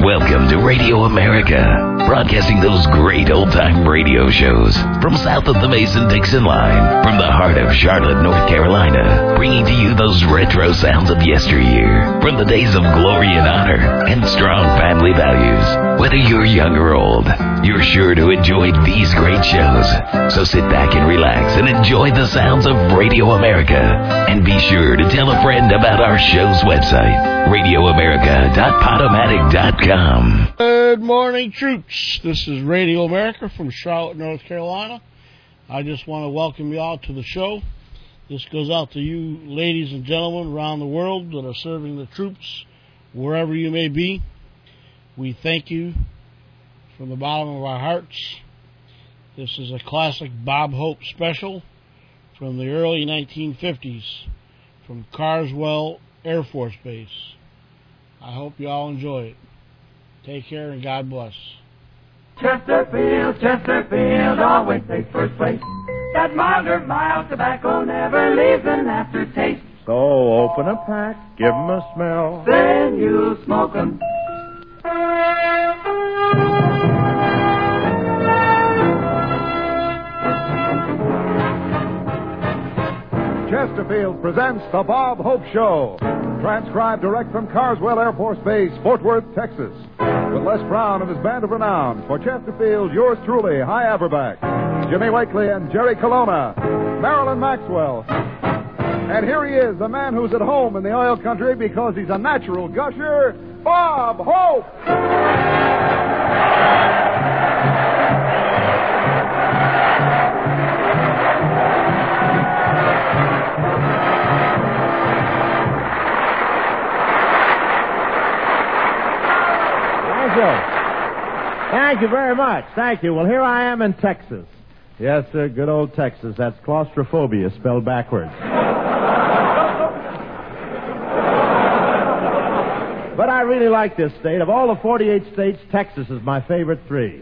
Welcome to Radio America, broadcasting those great old-time radio shows from south of the Mason-Dixon line, from the heart of Charlotte, North Carolina, bringing to you those retro sounds of yesteryear, from the days of glory and honor and strong family values. Whether you're young or old, you're sure to enjoy these great shows. So sit back and relax and enjoy the sounds of Radio America. And be sure to tell a friend about our show's website, radioamerica.podomatic.com. Good morning, troops. This is Radio America from Charlotte, North Carolina. I just want to welcome you all to the show. This goes out to you ladies and gentlemen around the world that are serving the troops, wherever you may be. We thank you from the bottom of our hearts. This is a classic Bob Hope special from the early 1950s from Carswell Air Force Base. I hope you all enjoy it. Take care and God bless. Chesterfield always takes first place. That milder, mild tobacco never leaves an aftertaste. So open a pack, give 'em a smell. Then you smoke 'em. Chesterfield presents The Bob Hope Show. Transcribed direct from Carswell Air Force Base, Fort Worth, Texas. With Les Brown and his band of renown. For Chesterfield, yours truly, Hi Averback, Jimmy Wakely and Jerry Colonna, Marilyn Maxwell. And here he is, the man who's at home in the oil country because he's a natural gusher, Bob Hope! Thank you very much. Thank you. Well, here I am in Texas. Yes, sir, good old Texas. That's claustrophobia spelled backwards. But I really like this state. Of all the 48 states, Texas is my favorite 3.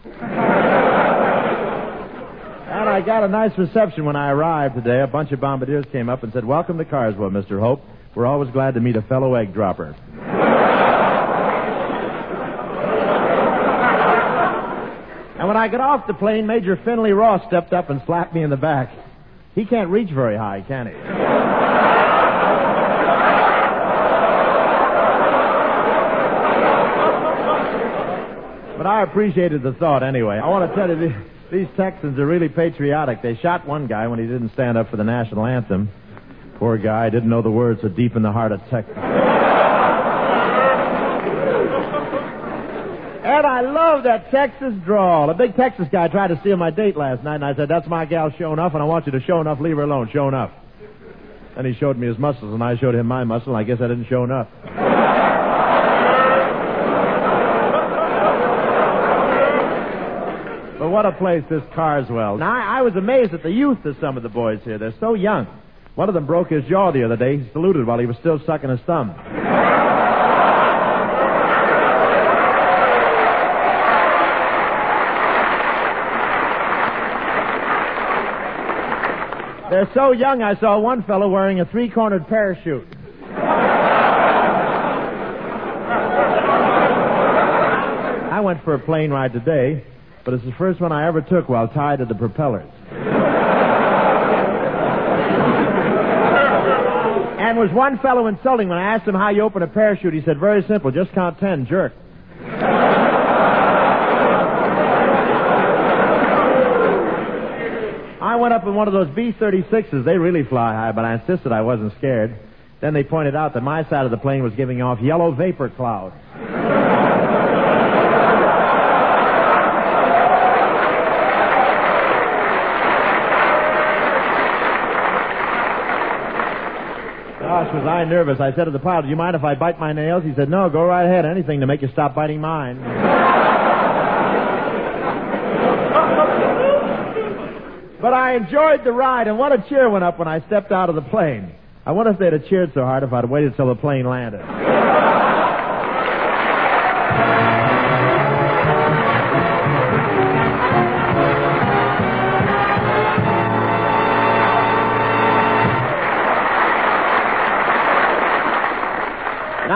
And I got a nice reception when I arrived today. A bunch of bombardiers came up and said, "Welcome to Carswell, Mr. Hope. We're always glad to meet a fellow egg dropper." And when I got off the plane, Major Finley Ross stepped up and slapped me in the back. He can't reach very high, can he? But I appreciated the thought anyway. I want to tell you, these Texans are really patriotic. They shot one guy when he didn't stand up for the national anthem. Poor guy, didn't know the words so deep in the heart of Texas. And I love that Texas drawl. A big Texas guy tried to steal my date last night, and I said, "That's my gal, Show Enough, and I want you to show enough, leave her alone, Show Enough." And he showed me his muscles, and I showed him my muscle, and I guess I didn't show enough. But what a place, this Carswell. Now, I was amazed at the youth of some of the boys here. They're so young. One of them broke his jaw the other day. He saluted while he was still sucking his thumb. They're so young, I saw one fellow wearing a 3-cornered parachute. I went for a plane ride today, but it's the first one I ever took while tied to the propellers. And was one fellow insulting when I asked him how you open a parachute. He said, "Very simple, just count 10, jerk." I went up in one of those B-36s. They really fly high, but I insisted I wasn't scared. Then they pointed out that my side of the plane was giving off yellow vapor clouds. Gosh, was I nervous. I said to the pilot, "Do you mind if I bite my nails?" He said, "No, go right ahead. Anything to make you stop biting mine." But I enjoyed the ride, and what a cheer went up when I stepped out of the plane. I wonder if they'd have cheered so hard if I'd waited till the plane landed.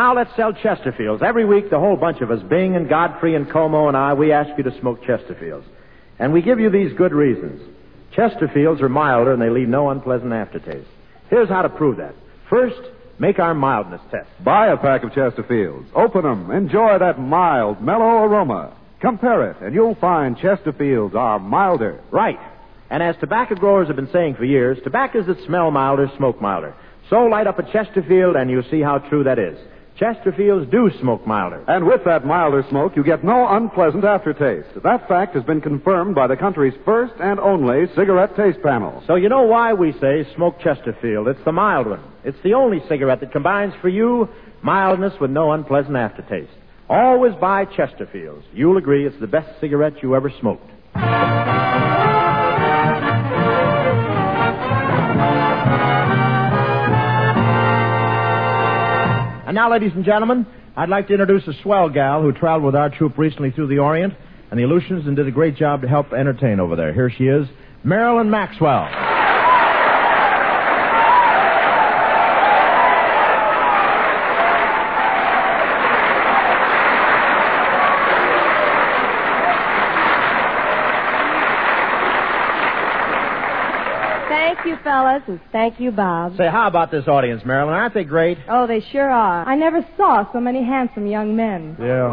now let's sell Chesterfields. Every week, the whole bunch of us, Bing and Godfrey and Como and I, we ask you to smoke Chesterfields. And we give you these good reasons. Chesterfields are milder and they leave no unpleasant aftertaste. Here's how to prove that. First, make our mildness test. Buy a pack of Chesterfields. Open them. Enjoy that mild, mellow aroma. Compare it, and you'll find Chesterfields are milder. Right. And as tobacco growers have been saying for years, tobaccos that smell milder smoke milder. So light up a Chesterfield and you'll see how true that is. Chesterfields do smoke milder. And with that milder smoke, you get no unpleasant aftertaste. That fact has been confirmed by the country's first and only cigarette taste panel. So you know why we say smoke Chesterfield. It's the mild one. It's the only cigarette that combines for you mildness with no unpleasant aftertaste. Always buy Chesterfields. You'll agree it's the best cigarette you ever smoked. And now, ladies and gentlemen, I'd like to introduce a swell gal who traveled with our troop recently through the Orient and the Aleutians and did a great job to help entertain over there. Here she is, Marilyn Maxwell. Thank you, fellas, and thank you, Bob. Say, how about this audience, Marilyn? Aren't they great? Oh, they sure are. I never saw so many handsome young men. Yeah.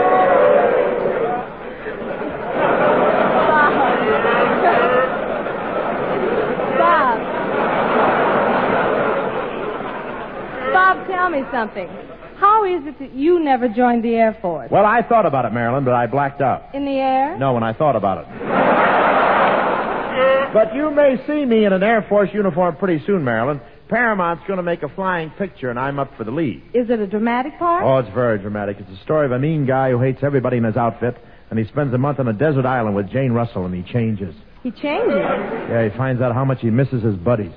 Bob, tell me something. How is it that you never joined the Air Force? Well, I thought about it, Marilyn, but I blacked out. In the air? No, when I thought about it. But you may see me in an Air Force uniform pretty soon, Marilyn. Paramount's going to make a flying picture, and I'm up for the lead. Is it a dramatic part? Oh, it's very dramatic. It's a story of a mean guy who hates everybody in his outfit, and he spends a month on a desert island with Jane Russell, and he changes. He changes? Yeah, he finds out how much he misses his buddies.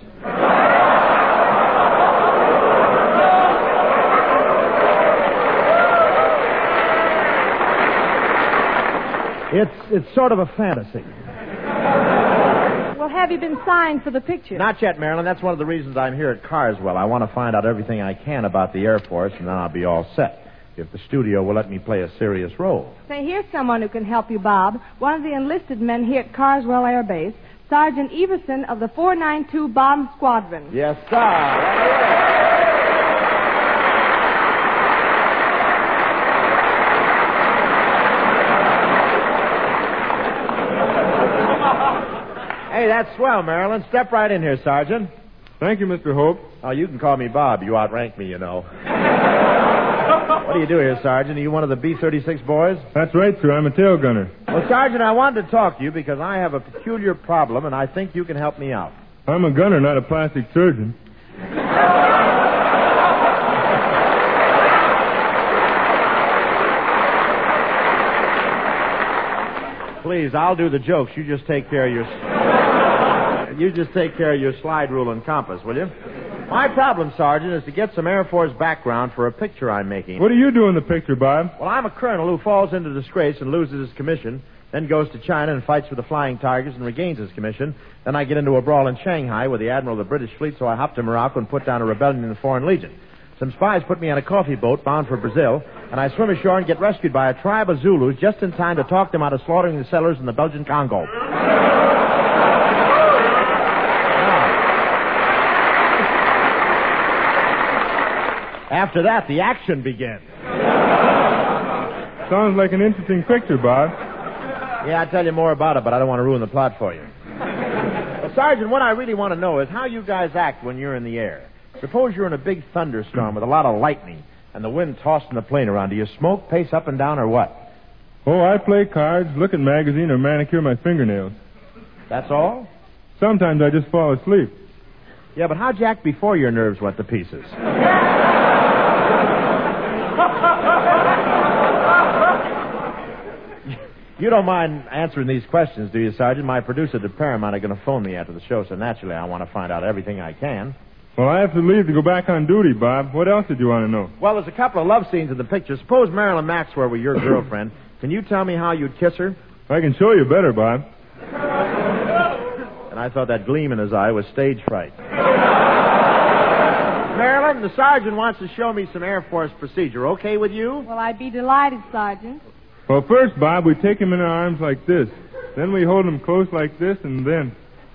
It's sort of a fantasy. Well, have you been signed for the picture? Not yet, Marilyn. That's one of the reasons I'm here at Carswell. I want to find out everything I can about the Air Force, and then I'll be all set. If the studio will let me play a serious role. Say, here's someone who can help you, Bob. One of the enlisted men here at Carswell Air Base, Sergeant Everson of the 492 Bomb Squadron. Yes, sir. Hey, that's swell, Marilyn. Step right in here, Sergeant. Thank you, Mr. Hope. Oh, you can call me Bob. You outrank me, you know. What do you do here, Sergeant? Are you one of the B-36 boys? That's right, sir. I'm a tail gunner. Well, Sergeant, I wanted to talk to you because I have a peculiar problem, and I think you can help me out. I'm a gunner, not a plastic surgeon. Please, I'll do the jokes. You just take care of your... You just take care of your slide rule and compass, will you? My problem, Sergeant, is to get some Air Force background for a picture I'm making. What do you do in the picture, Bob? Well, I'm a colonel who falls into disgrace and loses his commission, then goes to China and fights with the Flying Tigers and regains his commission. Then I get into a brawl in Shanghai with the Admiral of the British fleet, so I hop to Morocco and put down a rebellion in the Foreign Legion. Some spies put me on a coffee boat bound for Brazil, and I swim ashore and get rescued by a tribe of Zulus just in time to talk them out of slaughtering the settlers in the Belgian Congo. After that, the action begins. Sounds like an interesting picture, Bob. Yeah, I'll tell you more about it, but I don't want to ruin the plot for you. Well, Sergeant, what I really want to know is how you guys act when you're in the air. Suppose you're in a big thunderstorm with a lot of lightning and the wind tossing the plane around. Do you smoke, pace up and down, or what? Oh, I play cards, look at magazine, or manicure my fingernails. That's all? Sometimes I just fall asleep. Yeah, but how'd you act before your nerves went to pieces? You don't mind answering these questions, do you, Sergeant? My producer at Paramount are going to phone me after the show, so naturally I want to find out everything I can. Well, I have to leave to go back on duty, Bob. What else did you want to know? Well, there's a couple of love scenes in the picture. Suppose Marilyn Maxwell were your girlfriend. Can you tell me how you'd kiss her? I can show you better, Bob. And I thought that gleam in his eye was stage fright. Marilyn, the sergeant wants to show me some Air Force procedure. Okay with you? Well, I'd be delighted, Sergeant. Well, first, Bob, we take him in our arms like this. Then we hold him close like this, and then...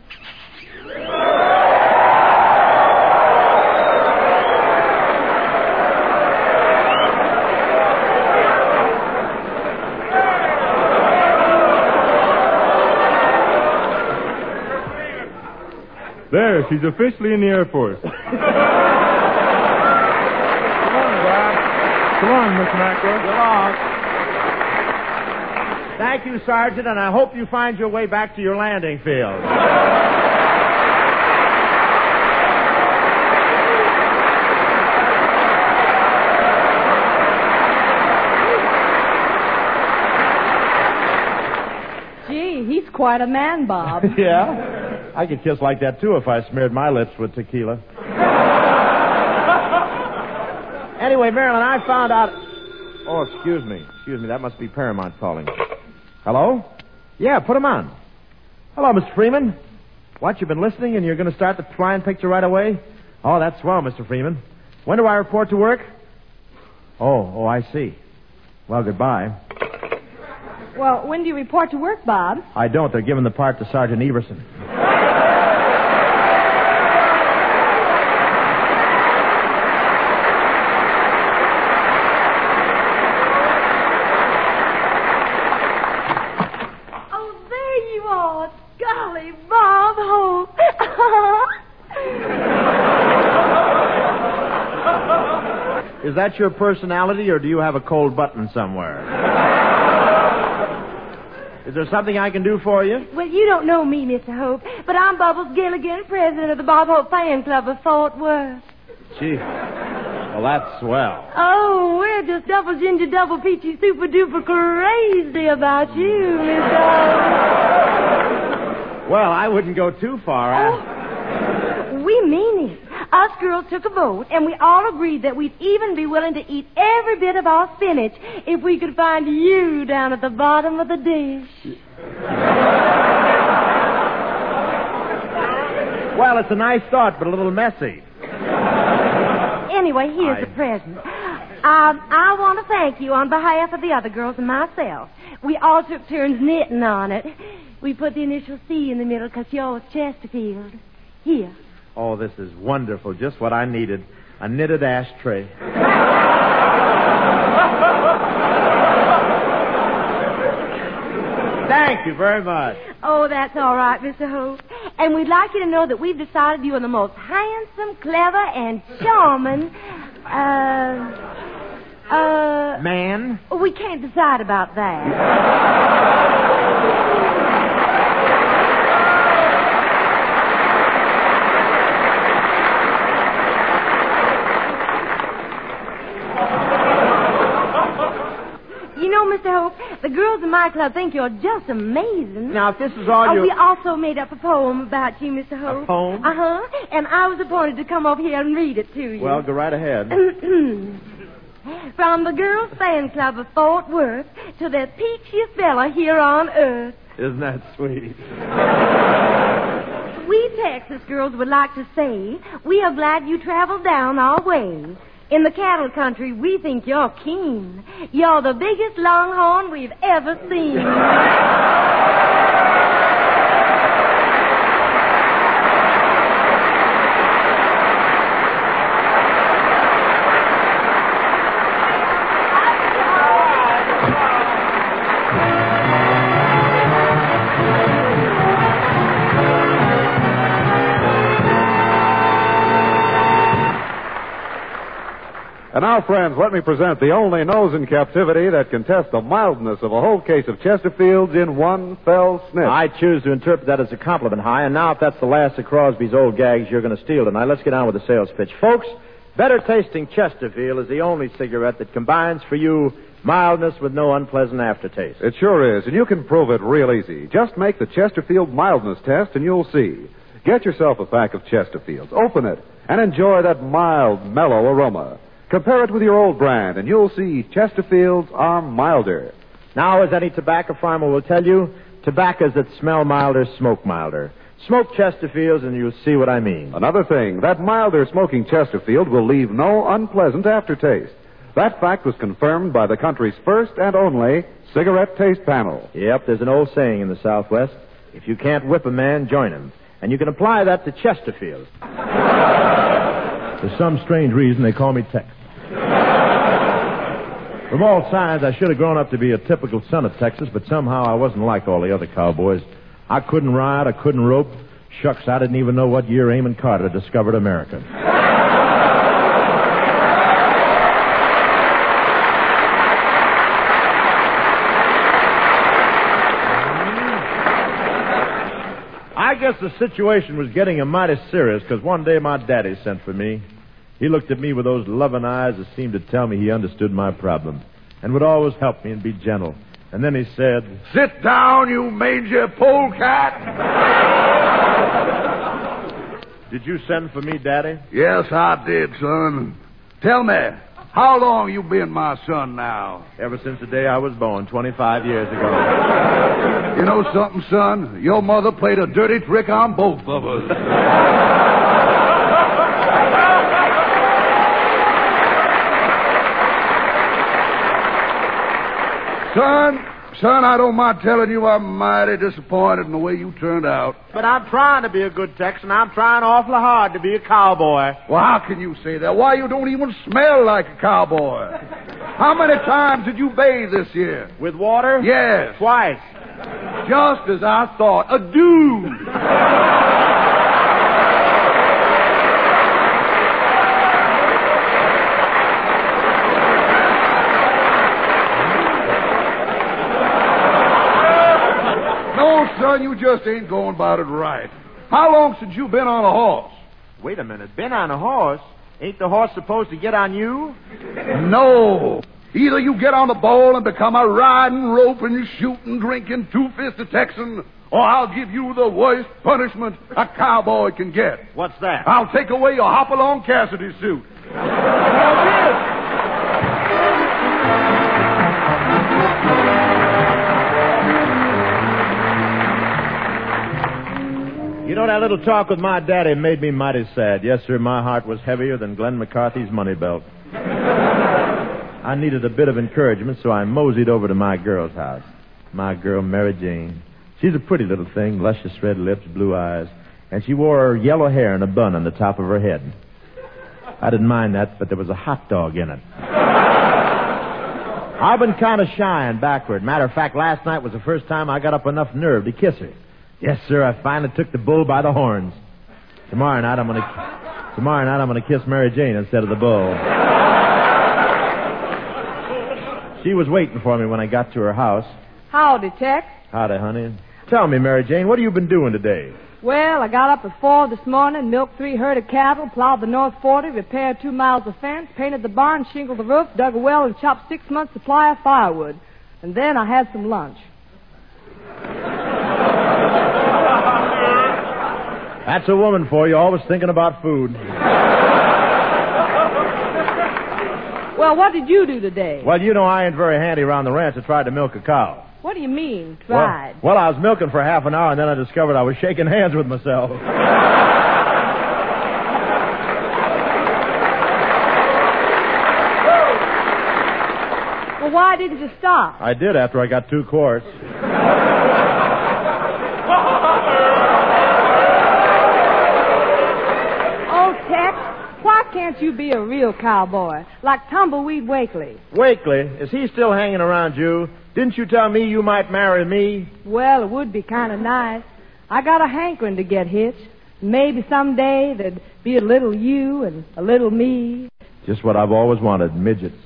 There, she's officially in the Air Force. Come on, Bob. Come on, Miss Mackerel. Go on. Thank you, Sergeant, and I hope you find your way back to your landing field. Gee, he's quite a man, Bob. Yeah? I could kiss like that, too, if I smeared my lips with tequila. Anyway, Marilyn, I found out... Oh, excuse me. That must be Paramount calling. Hello? Yeah, put him on. Hello, Mr. Freeman. What, you've been listening and you're going to start the flying picture right away? Oh, that's swell, Mr. Freeman. When do I report to work? Oh, I see. Well, goodbye. Well, when do you report to work, Bob? I don't. They're giving the part to Sergeant Everson. Is that your personality, or do you have a cold button somewhere? Is there something I can do for you? Well, you don't know me, Mr. Hope, but I'm Bubbles Gilligan, president of the Bob Hope Fan Club of Fort Worth. Gee, well, that's swell. Oh, we're just double ginger, double peachy, super duper crazy about you, Mr. Hope. Well, I wouldn't go too far. Oh, we mean it. Us girls took a vote, and we all agreed that we'd even be willing to eat every bit of our spinach if we could find you down at the bottom of the dish. Well, it's a nice thought, but a little messy. Anyway, here's the present. I want to thank you on behalf of the other girls and myself. We all took turns knitting on it. We put the initial C in the middle because yours Chesterfield. Here. Oh, this is wonderful. Just what I needed. A knitted ashtray. Thank you very much. Oh, that's all right, Mr. Hope. And we'd like you to know that we've decided you are the most handsome, clever, and charming, Man? We can't decide about that. Mr. Hope, the girls in my club think you're just amazing. Now, if this is all we also made up a poem about you, Mr. Hope. A poem? Uh-huh. And I was appointed to come over here and read it to you. Well, go right ahead. From the Girls Fan Club of Fort Worth to the peachiest fella here on earth. Isn't that sweet? We Texas girls would like to say we are glad you traveled down our way. In the cattle country, we think you're keen. You're the biggest longhorn we've ever seen. And now, friends, let me present the only nose in captivity that can test the mildness of a whole case of Chesterfields in one fell sniff. I choose to interpret that as a compliment, High. And now, if that's the last of Crosby's old gags, you're going to steal tonight. Let's get on with the sales pitch. Folks, better tasting Chesterfield is the only cigarette that combines for you mildness with no unpleasant aftertaste. It sure is, and you can prove it real easy. Just make the Chesterfield mildness test, and you'll see. Get yourself a pack of Chesterfields, open it, and enjoy that mild, mellow aroma. Compare it with your old brand, and you'll see Chesterfields are milder. Now, as any tobacco farmer will tell you, tobaccos that smell milder smoke milder. Smoke Chesterfields and you'll see what I mean. Another thing, that milder smoking Chesterfield will leave no unpleasant aftertaste. That fact was confirmed by the country's first and only cigarette taste panel. Yep, there's an old saying in the Southwest, if you can't whip a man, join him. And you can apply that to Chesterfield. For some strange reason, they call me Tex. From all sides, I should have grown up to be a typical son of Texas, but somehow I wasn't like all the other cowboys. I couldn't ride, I couldn't rope. Shucks, I didn't even know what year Amon Carter discovered America. I guess the situation was getting a mighty serious because one day my daddy sent for me. He looked at me with those loving eyes that seemed to tell me he understood my problem and would always help me and be gentle. And then he said, "Sit down, you mangy polecat." "Did you send for me, Daddy?" "Yes, I did, son. Tell me, how long you been my son now?" "Ever since the day I was born, 25 years ago. You know something, son? Your mother played a dirty trick on both of us. Son, I don't mind telling you I'm mighty disappointed in the way you turned out. But I'm trying to be a good Texan. I'm trying awfully hard to be a cowboy." Well, how can you say that? Why, you don't even smell like a cowboy. How many times did you bathe this year? "With water?" "Yes." "Twice." "Just as I thought. A dude." No, son, you just ain't going about it right. How long since you been on a horse? "Wait a minute. Been on a horse? Ain't the horse supposed to get on you?" No. Either you get on the ball and become a riding, roping, shooting, drinking, two-fisted Texan, or I'll give you the worst punishment a cowboy can get. "What's that?" "I'll take away your Hopalong Cassidy suit." You know, that little talk with my daddy made me mighty sad. Yes, sir, my heart was heavier than Glenn McCarthy's money belt. I needed a bit of encouragement, so I moseyed over to my girl's house. My girl, Mary Jane. She's a pretty little thing, luscious red lips, blue eyes, and she wore her yellow hair in a bun on the top of her head. I didn't mind that, but there was a hot dog in it. I've been kind of shy and backward. Matter of fact, last night was the first time I got up enough nerve to kiss her. Yes, sir, I finally took the bull by the horns. Tomorrow night I'm gonna kiss Mary Jane instead of the bull. She was waiting for me when I got to her house. Howdy, Tex. Howdy, honey. Tell me, Mary Jane, what have you been doing today? Well, I got up at 4 this morning, milked 3 herd of cattle, plowed the North 40, repaired 2 miles of fence, painted the barn, shingled the roof, dug a well, and chopped 6 months' supply of firewood. And then I had some lunch. That's a woman for you, always thinking about food. Well, what did you do today? Well, you know I ain't very handy around the ranch. I tried to milk a cow. What do you mean, tried? Well, I was milking for half an hour, and then I discovered I was shaking hands with myself. Well, why didn't you stop? I did after I got 2 quarts. Why can't you be a real cowboy, like Tumbleweed Wakely? Wakely? Is he still hanging around you? Didn't you tell me you might marry me? Well, it would be kind of nice. I got a hankering to get hitched. Maybe someday there'd be a little you and a little me. Just what I've always wanted, midgets.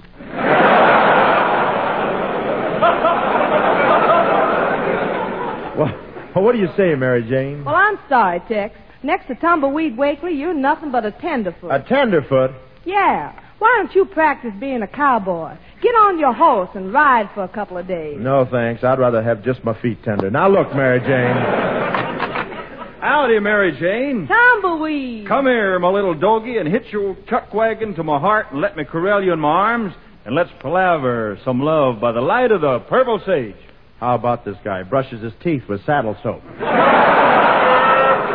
Well, what do you say, Mary Jane? Well, I'm sorry, Tex. Next to Tumbleweed Wakely, you're nothing but a tenderfoot. A tenderfoot? Yeah. Why don't you practice being a cowboy? Get on your horse and ride for a couple of days. No, thanks. I'd rather have just my feet tender. Now, look, Mary Jane. Howdy, Mary Jane. Tumbleweed. Come here, my little doggie, and hitch your chuck wagon to my heart and let me corral you in my arms, and let's palaver some love by the light of the purple sage. How about this guy? Brushes his teeth with saddle soap.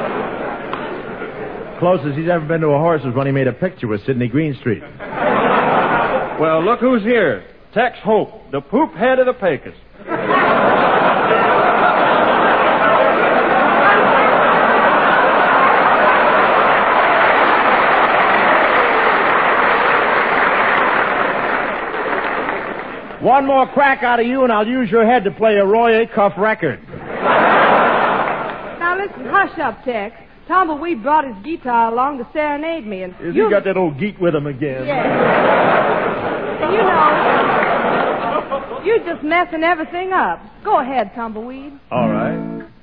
closest he's ever been to a horse was when he made a picture with Sidney Greenstreet. Well, look who's here. Tex Hope, the poop head of the Pecos. One more crack out of you, and I'll use your head to play a Roy Acuff record. Now listen, hush up, Tex. Tumbleweed brought his guitar along to serenade me, and You got that old geek with him again. Yeah. And you're just messing everything up. Go ahead, Tumbleweed. All right.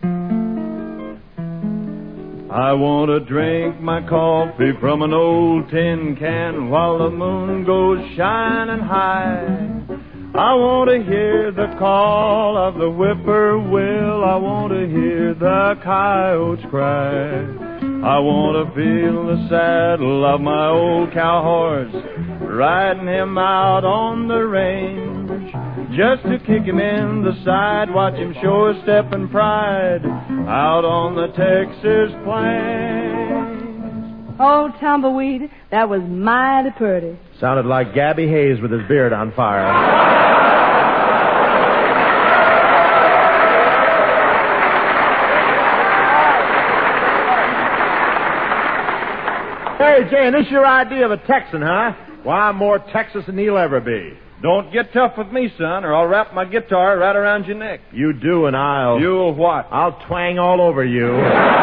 I want to drink my coffee from an old tin can while the moon goes shining high. I want to hear the call of the whippoorwill. I want to hear the coyotes cry. I want to feel the saddle of my old cow horse, riding him out on the range, just to kick him in the side, watch him show a step and pride out on the Texas plains. Oh, Tumbleweed, that was mighty pretty. Sounded like Gabby Hayes with his beard on fire. Hey, Jane, this your idea of a Texan, huh? Well, I'm more Texas than he'll ever be. Don't get tough with me, son, or I'll wrap my guitar right around your neck. You do, and I'll... You'll what? I'll twang all over you.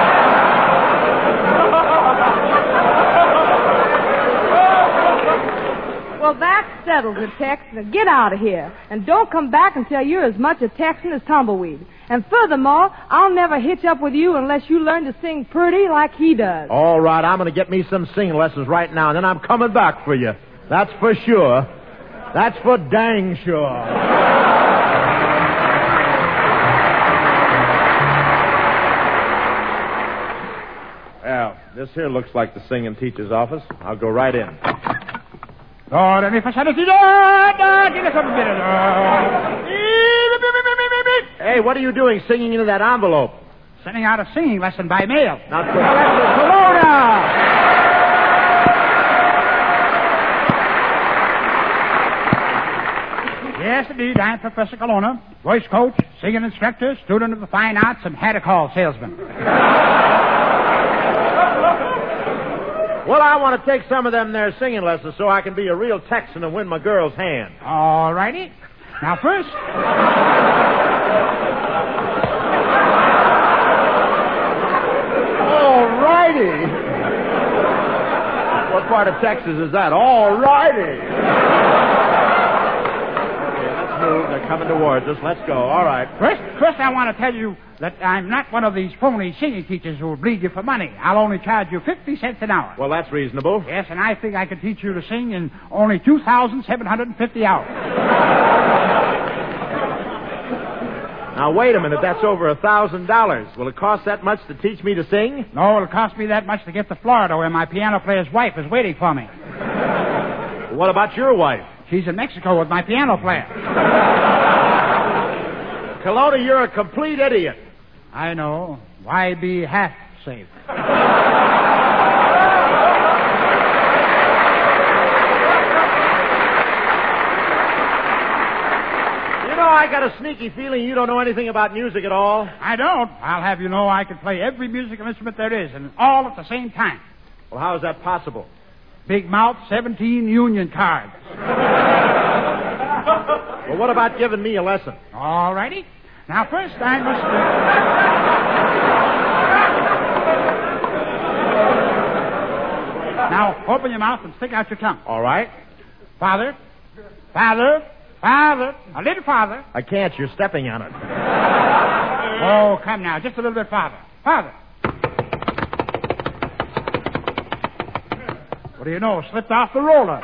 Well, that settles it, Tex. Now get out of here. And don't come back until you're as much a Texan as Tumbleweed. And furthermore, I'll never hitch up with you unless you learn to sing pretty like he does. All right, I'm going to get me some singing lessons right now, and then I'm coming back for you. That's for sure. That's for dang sure. Well, this here looks like the singing teacher's office. I'll go right in. Hey, what are you doing singing into that envelope? Sending out a singing lesson by mail. Not Professor Corona! Yes, indeed, I'm Professor Colonna, voice coach, singing instructor, student of the fine arts, and haddock salesman. Well, I want to take some of them there singing lessons so I can be a real Texan and win my girl's hand. All righty. Now, first... All righty. What part of Texas is that? All righty. Okay, let's move. They're coming towards us. Let's go. All right. First, I want to tell you that I'm not one of these phony singing teachers who will bleed you for money. I'll only charge you 50 cents an hour. Well, that's reasonable. Yes, and I think I could teach you to sing in only 2,750 hours. Now, wait a minute. That's over $1,000. Will it cost that much to teach me to sing? No, it'll cost me that much to get to Florida, where my piano player's wife is waiting for me. What about your wife? She's in Mexico with my piano player. Colonna, you're a complete idiot. I know. Why be half safe? I got a sneaky feeling you don't know anything about music at all. I don't. I'll have you know I can play every musical instrument there is, and all at the same time. Well, how is that possible? Big mouth, 17 union cards. Well, what about giving me a lesson? All righty. Now, first I must... Now, open your mouth and stick out your tongue. All right. Father, father, father, a little farther. I can't. You're stepping on it. Oh, come now. Just a little bit farther. Farther. What do you know? Slipped off the roller.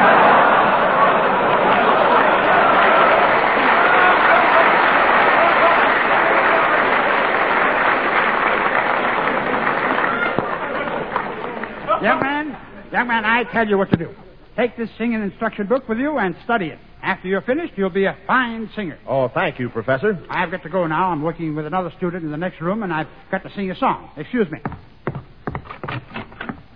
Young man, I tell you what to do. Take this singing instruction book with you and study it. After you're finished, you'll be a fine singer. Oh, thank you, Professor. I've got to go now. I'm working with another student in the next room, and I've got to sing a song. Excuse me.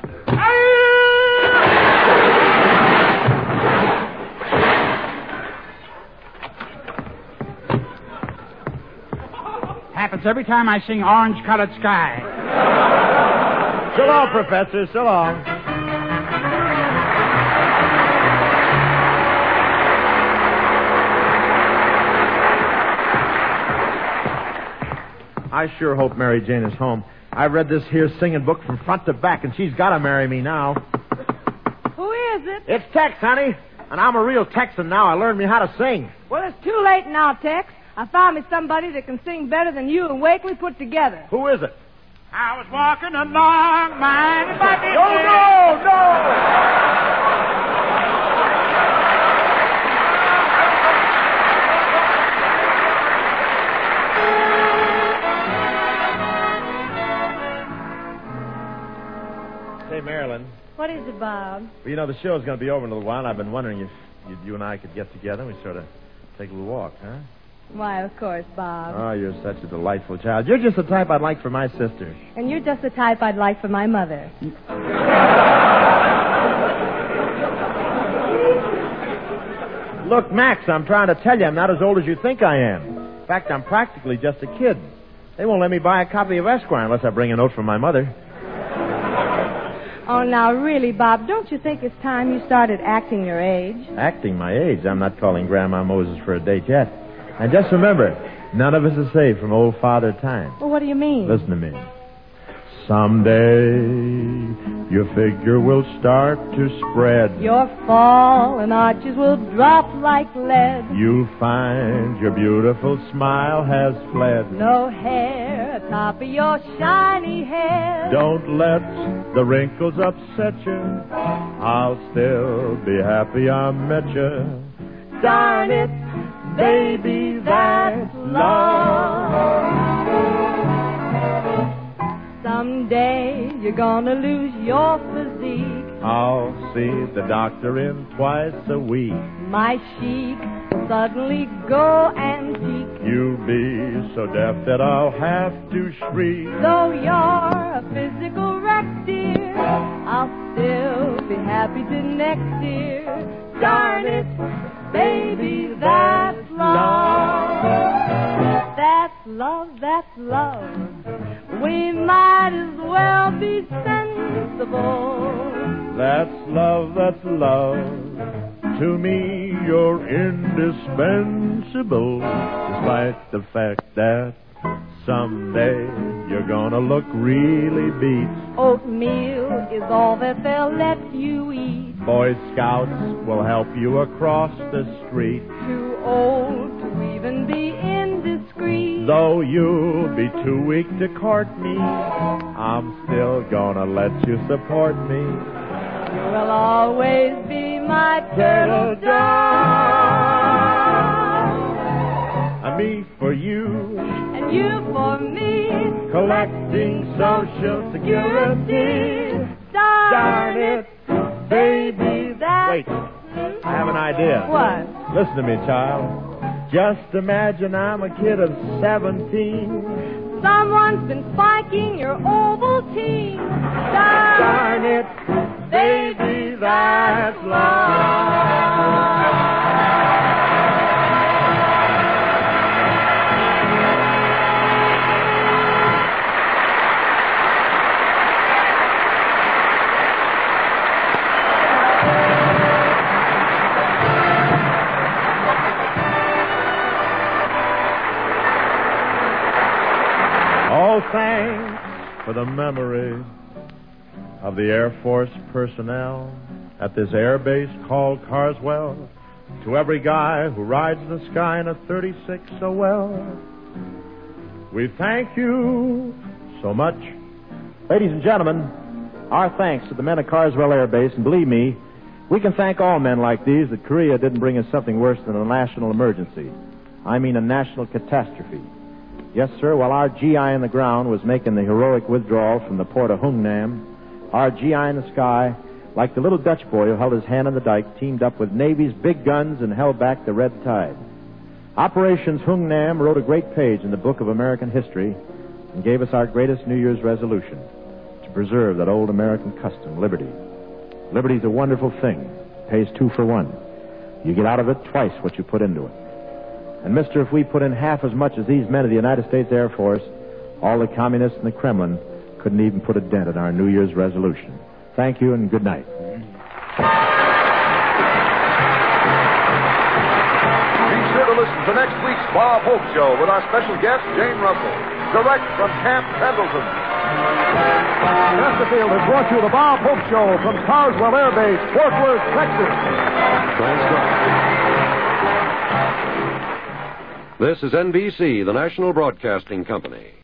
Happens every time I sing Orange-Colored Sky. So long, Professor. So long. I sure hope Mary Jane is home. I've read this here singing book from front to back, and she's got to marry me now. Who is it? It's Tex, honey. And I'm a real Texan now. I learned me how to sing. Well, it's too late now, Tex. I found me somebody that can sing better than you and Wakely put together. Who is it? I was walking along, minding my business. Hey, Marilyn. What is it, Bob? Well, you know, the show's going to be over in a little while, and I've been wondering if you and I could get together and we sort of take a little walk, huh? Why, of course, Bob. Oh, you're such a delightful child. You're just the type I'd like for my sister. And you're just the type I'd like for my mother. Look, Max, I'm trying to tell you I'm not as old as you think I am. In fact, I'm practically just a kid. They won't let me buy a copy of Esquire unless I bring a note from my mother. Oh, now, really, Bob, don't you think it's time you started acting your age? Acting my age? I'm not calling Grandma Moses for a date yet. And just remember, none of us is safe from old Father Time. Well, what do you mean? Listen to me. Someday, your figure will start to spread. Your fallen arches will drop like lead. You'll find your beautiful smile has fled. No hair atop of your shiny head. Don't let the wrinkles upset you. I'll still be happy I met you. Darn it, baby, that's love. Someday you're gonna lose your physique. I'll see the doctor in twice a week. My chic will suddenly go antique. You'll be so deaf that I'll have to shriek. Though you're a physical wreck, dear, I'll still be happy till next year. Darn it, baby, that's love. That's love, that's love. We might as well be sensible. That's love, that's love. To me, you're indispensable. Despite the fact that someday you're gonna look really beat. Oatmeal is all that they'll let you eat. Boy Scouts will help you across the street. Too old to even be indiscreet. Though you'll be too weak to court me, I'm still gonna let you support me. You'll always be my turtle dove. Me for you, and you for me. Collecting Social Security. Darn it, baby, that's... Wait, I have an idea. What? Listen to me, child. Just imagine I'm a kid of 17. Someone's been spiking your Ovaltine. Darn it, baby, that's love. All thanks for the memory of the Air Force personnel at this air base called Carswell. To every guy who rides the sky in a 36 so well, we thank you so much. Ladies and gentlemen, our thanks to the men at Carswell Air Base, and believe me, we can thank all men like these that Korea didn't bring us something worse than a national emergency. I mean a national catastrophe. Yes, sir, while our GI in the ground was making the heroic withdrawal from the port of Hungnam, our GI in the sky, like the little Dutch boy who held his hand on the dike, teamed up with Navy's big guns and held back the red tide. Operations Hungnam wrote a great page in the book of American history and gave us our greatest New Year's resolution, to preserve that old American custom, liberty. Liberty's a wonderful thing. Pays 2 for 1. You get out of it twice what you put into it. And, mister, if we put in half as much as these men of the United States Air Force, all the communists in the Kremlin couldn't even put a dent in our New Year's resolution. Thank you and good night. Be sure to listen to next week's Bob Hope Show with our special guest, Jane Russell, direct from Camp Pendleton. Chesterfield has brought you the Bob Hope Show from Carswell Air Base, Fort Worth, Texas. This is NBC, the national broadcasting company.